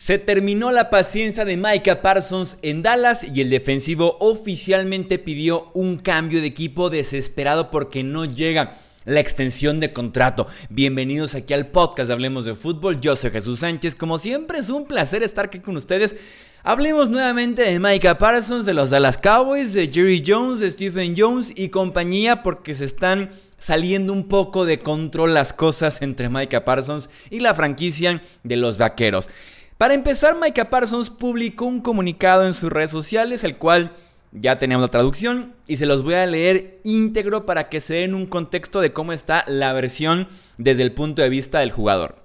Se terminó la paciencia de Micah Parsons en Dallas y el defensivo oficialmente pidió un cambio de equipo desesperado porque no llega la extensión de contrato. Bienvenidos aquí al podcast de Hablemos de Fútbol. Yo soy Jesús Sánchez. Como siempre es un placer estar aquí con ustedes. Hablemos nuevamente de Micah Parsons, de los Dallas Cowboys, de Jerry Jones, de Stephen Jones y compañía, porque se están saliendo un poco de control las cosas entre Micah Parsons y la franquicia de los Vaqueros. Para empezar, Micah Parsons publicó un comunicado en sus redes sociales, el cual ya tenemos la traducción y se los voy a leer íntegro para que se den un contexto de cómo está la versión desde el punto de vista del jugador.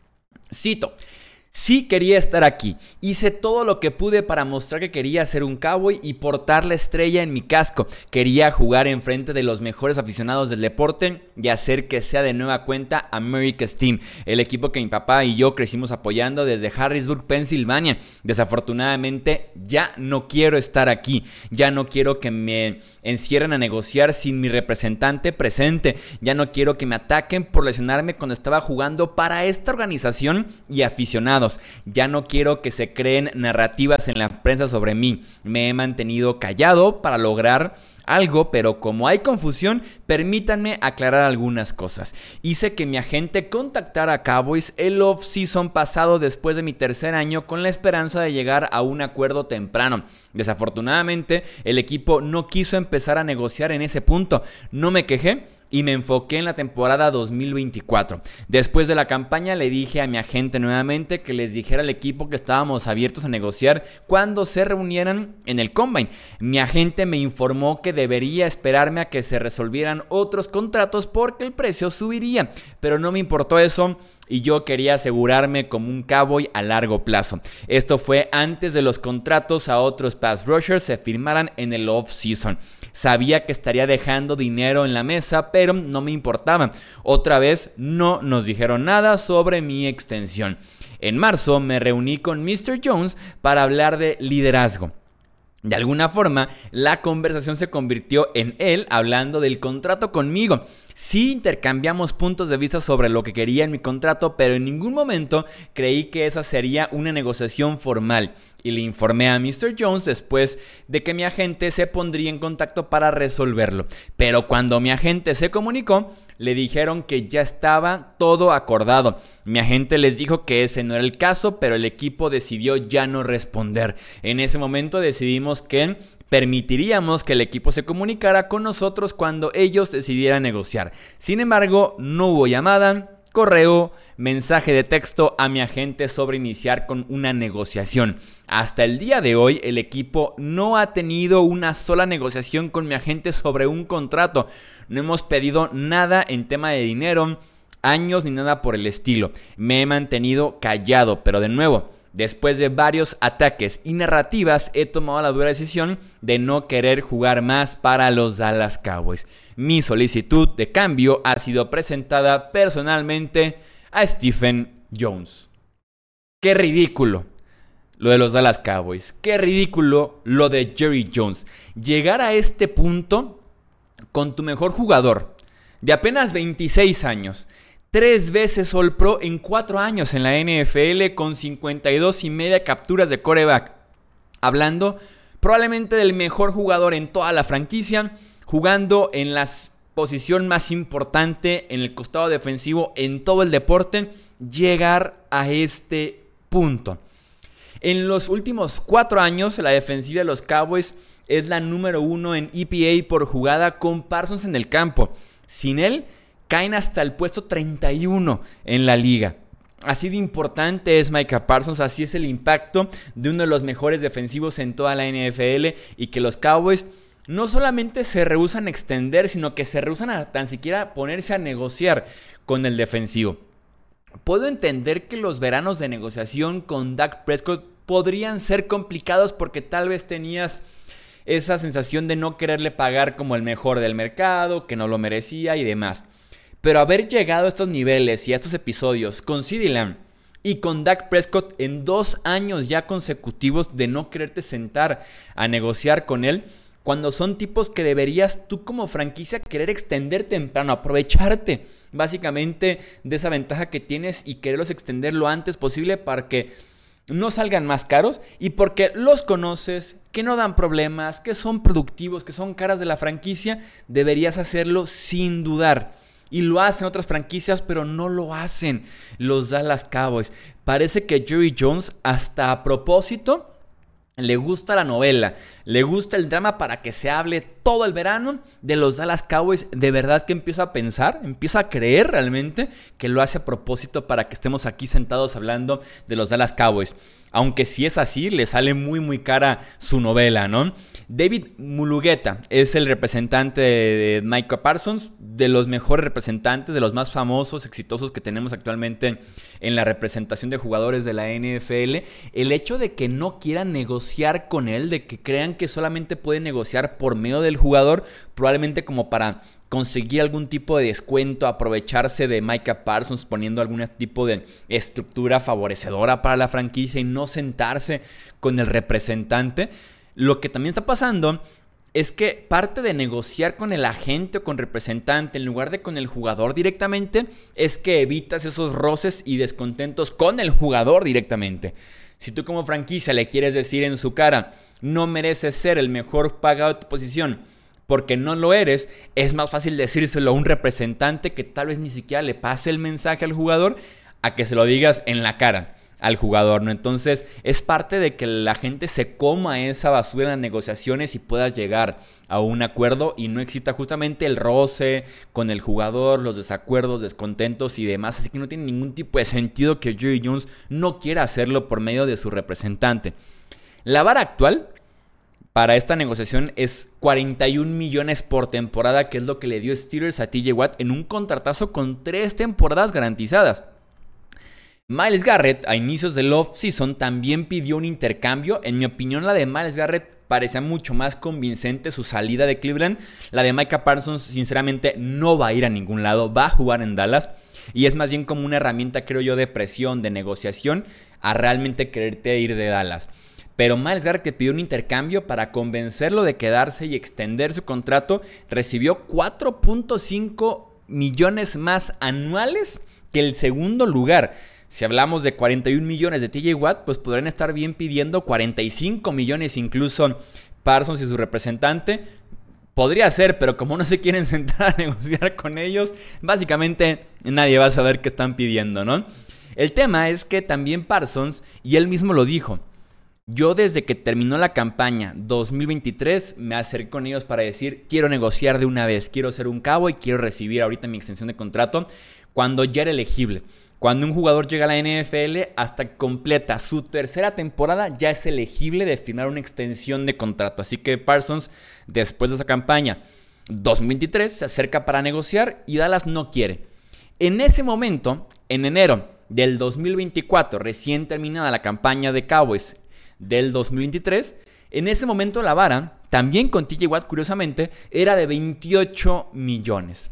Cito: sí quería estar aquí, hice todo lo que pude para mostrar que quería ser un cowboy y portar la estrella en mi casco. Quería jugar enfrente de los mejores aficionados del deporte y hacer que sea de nueva cuenta America's Team, el equipo que mi papá y yo crecimos apoyando desde Harrisburg, Pensilvania. Desafortunadamente ya no quiero estar aquí, ya no quiero que me encierren a negociar sin mi representante presente, ya no quiero que me ataquen por lesionarme cuando estaba jugando para esta organización y aficionados. Ya no quiero que se creen narrativas en la prensa sobre mí. Me he mantenido callado para lograr algo, pero como hay confusión, permítanme aclarar algunas cosas. Hice que mi agente contactara a Cowboys el off-season pasado después de mi tercer año con la esperanza de llegar a un acuerdo temprano. Desafortunadamente, el equipo no quiso empezar a negociar en ese punto. No me quejé y me enfoqué en la temporada 2024. Después de la campaña le dije a mi agente nuevamente que les dijera al equipo que estábamos abiertos a negociar cuando se reunieran en el Combine. Mi agente me informó que debería esperarme a que se resolvieran otros contratos porque el precio subiría, pero no me importó eso y yo quería asegurarme como un cowboy a largo plazo. Esto fue antes de los contratos a otros pass rushers se firmaran en el off-season. Sabía que estaría dejando dinero en la mesa, pero no me importaba. Otra vez no nos dijeron nada sobre mi extensión. En marzo me reuní con Mr. Jones para hablar de liderazgo. De alguna forma, la conversación se convirtió en él hablando del contrato conmigo. Sí intercambiamos puntos de vista sobre lo que quería en mi contrato, pero en ningún momento creí que esa sería una negociación formal. Y le informé a Mr. Jones después de que mi agente se pondría en contacto para resolverlo. Pero cuando mi agente se comunicó, le dijeron que ya estaba todo acordado. Mi agente les dijo que ese no era el caso, pero el equipo decidió ya no responder. En ese momento decidimos que permitiríamos que el equipo se comunicara con nosotros cuando ellos decidieran negociar. Sin embargo, no hubo llamada, correo, mensaje de texto a mi agente sobre iniciar con una negociación. Hasta el día de hoy, el equipo no ha tenido una sola negociación con mi agente sobre un contrato. No hemos pedido nada en tema de dinero, años ni nada por el estilo. Me he mantenido callado, pero de nuevo, después de varios ataques y narrativas, he tomado la dura decisión de no querer jugar más para los Dallas Cowboys. Mi solicitud de cambio ha sido presentada personalmente a Stephen Jones. ¡Qué ridículo lo de los Dallas Cowboys! ¡Qué ridículo lo de Jerry Jones! Llegar a este punto con tu mejor jugador de apenas 26 años, 3 veces All Pro en 4 años en la NFL con 52.5 capturas de quarterback. Hablando probablemente del mejor jugador en toda la franquicia, jugando en la posición más importante en el costado defensivo en todo el deporte, llegar a este punto. En los últimos 4 años, la defensiva de los Cowboys es la número 1 en EPA por jugada con Parsons en el campo. Sin él, caen hasta el puesto 31 en la liga. Así de importante es Micah Parsons, así es el impacto de uno de los mejores defensivos en toda la NFL y que los Cowboys no solamente se rehúsan a extender, sino que se rehúsan a tan siquiera ponerse a negociar con el defensivo. Puedo entender que los veranos de negociación con Dak Prescott podrían ser complicados porque tal vez tenías esa sensación de no quererle pagar como el mejor del mercado, que no lo merecía y demás. Pero haber llegado a estos niveles y a estos episodios con CeeDee Lamb y con Dak Prescott en 2 años ya consecutivos de no quererte sentar a negociar con él, cuando son tipos que deberías tú como franquicia querer extender temprano, aprovecharte básicamente de esa ventaja que tienes y quererlos extender lo antes posible para que no salgan más caros y porque los conoces, que no dan problemas, que son productivos, que son caras de la franquicia, deberías hacerlo sin dudar. Y lo hacen otras franquicias, pero no lo hacen los Dallas Cowboys. Parece que Jerry Jones, hasta a propósito, le gusta la novela, le gusta el drama para que se hable todo el verano de los Dallas Cowboys. De verdad que empiezo a pensar, empiezo a creer realmente que lo hace a propósito para que estemos aquí sentados hablando de los Dallas Cowboys. Aunque si es así, le sale muy cara su novela, ¿no? David Mulugheta es el representante de Micah Parsons, de los mejores representantes, de los más famosos, exitosos que tenemos actualmente en la representación de jugadores de la NFL. El hecho de que no quieran negociar con él, de que crean que solamente pueden negociar por medio del jugador, probablemente como para conseguir algún tipo de descuento, aprovecharse de Micah Parsons poniendo algún tipo de estructura favorecedora para la franquicia y no sentarse con el representante. Lo que también está pasando es que parte de negociar con el agente o con representante en lugar de con el jugador directamente es que evitas esos roces y descontentos con el jugador directamente. Si tú como franquicia le quieres decir en su cara, no mereces ser el mejor pagado de tu posición porque no lo eres, es más fácil decírselo a un representante que tal vez ni siquiera le pase el mensaje al jugador a que se lo digas en la cara al jugador, ¿no? Entonces es parte de que la gente se coma esa basura en las negociaciones y puedas llegar a un acuerdo y no exista justamente el roce con el jugador, los desacuerdos, descontentos y demás. Así que no tiene ningún tipo de sentido que Jerry Jones no quiera hacerlo por medio de su representante. La vara actual para esta negociación es 41 millones por temporada, que es lo que le dio Steelers a TJ Watt en un contratazo con 3 temporadas garantizadas. Myles Garrett a inicios del off-season también pidió un intercambio. En mi opinión, la de Myles Garrett parecía mucho más convincente su salida de Cleveland. La de Micah Parsons sinceramente no va a ir a ningún lado, va a jugar en Dallas y es más bien como una herramienta, creo yo, de presión, de negociación a realmente quererte ir de Dallas. Pero Myles Garrett, que pidió un intercambio para convencerlo de quedarse y extender su contrato, recibió 4.5 millones más anuales que el segundo lugar. Si hablamos de 41 millones de TJ Watt, pues podrían estar bien pidiendo 45 millones incluso Parsons y su representante. Podría ser, pero como no se quieren sentar a negociar con ellos, básicamente nadie va a saber qué están pidiendo, ¿no? El tema es que también Parsons, y él mismo lo dijo, yo desde que terminó la campaña 2023 me acerqué con ellos para decir, quiero negociar de una vez, quiero ser un Cowboy, quiero recibir ahorita mi extensión de contrato cuando ya era elegible. Cuando un jugador llega a la NFL hasta que completa su tercera temporada ya es elegible de firmar una extensión de contrato. Así que Parsons, después de esa campaña 2023, se acerca para negociar y Dallas no quiere. En ese momento, en enero del 2024, recién terminada la campaña de Cowboys del 2023, en ese momento la vara, también con TJ Watt curiosamente, era de 28 millones.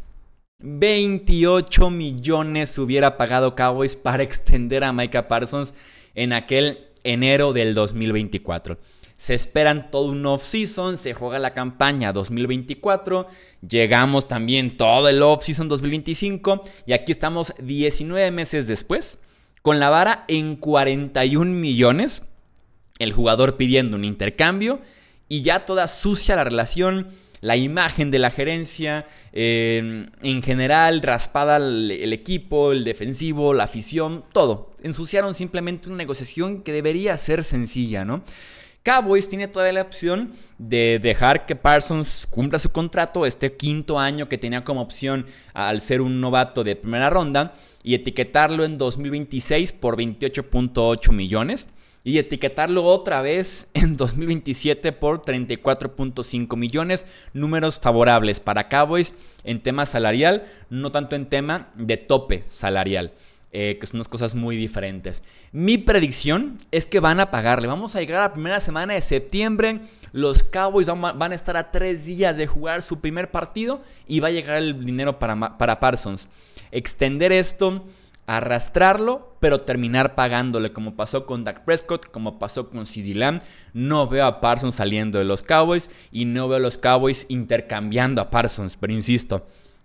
28 millones hubiera pagado Cowboys para extender a Micah Parsons en aquel enero del 2024. Se esperan todo un off-season, se juega la campaña 2024, llegamos también todo el off-season 2025 y aquí estamos 19 meses después con la vara en 41 millones, el jugador pidiendo un intercambio y ya toda sucia la relación, la imagen de la gerencia, en general raspada el equipo, el defensivo, la afición, todo. Ensuciaron simplemente una negociación que debería ser sencilla, ¿no? Cowboys tiene todavía la opción de dejar que Parsons cumpla su contrato, este quinto año que tenía como opción al ser un novato de primera ronda, y etiquetarlo en 2026 por 28.8 millones. Y etiquetarlo otra vez en 2027 por 34.5 millones. Números favorables para Cowboys en tema salarial, no tanto en tema de tope salarial, que son unas cosas muy diferentes. Mi predicción es que van a pagarle. Vamos a llegar a la primera semana de septiembre. Los Cowboys van a estar a 3 días de jugar su primer partido y va a llegar el dinero para Parsons. Extender esto, arrastrarlo, pero terminar pagándole, como pasó con Dak Prescott, como pasó con CeeDee Lamb. No veo a Parsons saliendo de los Cowboys y no veo a los Cowboys intercambiando a Parsons, pero insisto,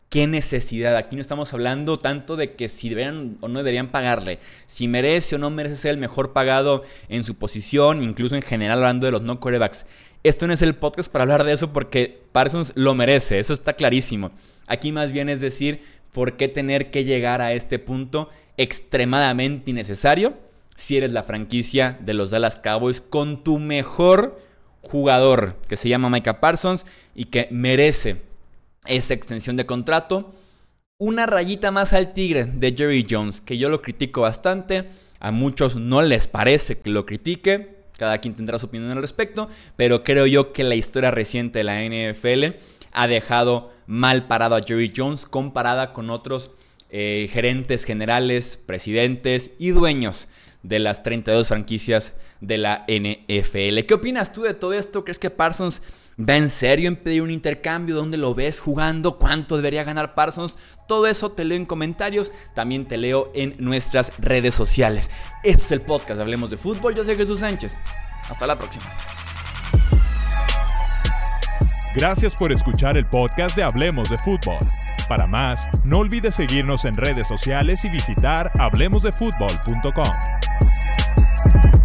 ¿Qué necesidad? Aquí no estamos hablando tanto de que si deberían o no deberían pagarle, si merece o no merece ser el mejor pagado en su posición, incluso en general hablando de los no quarterbacks. Esto no es el podcast para hablar de eso porque Parsons lo merece, eso está clarísimo. Aquí más bien es decir, ¿por qué tener que llegar a este punto extremadamente innecesario si eres la franquicia de los Dallas Cowboys con tu mejor jugador, que se llama Micah Parsons y que merece esa extensión de contrato? Una rayita más al tigre de Jerry Jones, que yo lo critico bastante, a muchos no les parece que lo critique, cada quien tendrá su opinión al respecto, pero creo yo que la historia reciente de la NFL ha dejado mal parado a Jerry Jones comparada con otros gerentes generales, presidentes y dueños de las 32 franquicias de la NFL. ¿Qué opinas tú de todo esto? ¿Crees que Parsons va en serio en pedir un intercambio? ¿Dónde lo ves jugando? ¿Cuánto debería ganar Parsons? Todo eso te leo en comentarios. También te leo en nuestras redes sociales. Este es el podcast Hablemos de Fútbol. Yo soy Jesús Sánchez. Hasta la próxima. Gracias por escuchar el podcast de Hablemos de Fútbol. Para más, no olvides seguirnos en redes sociales y visitar hablemosdefutbol.com.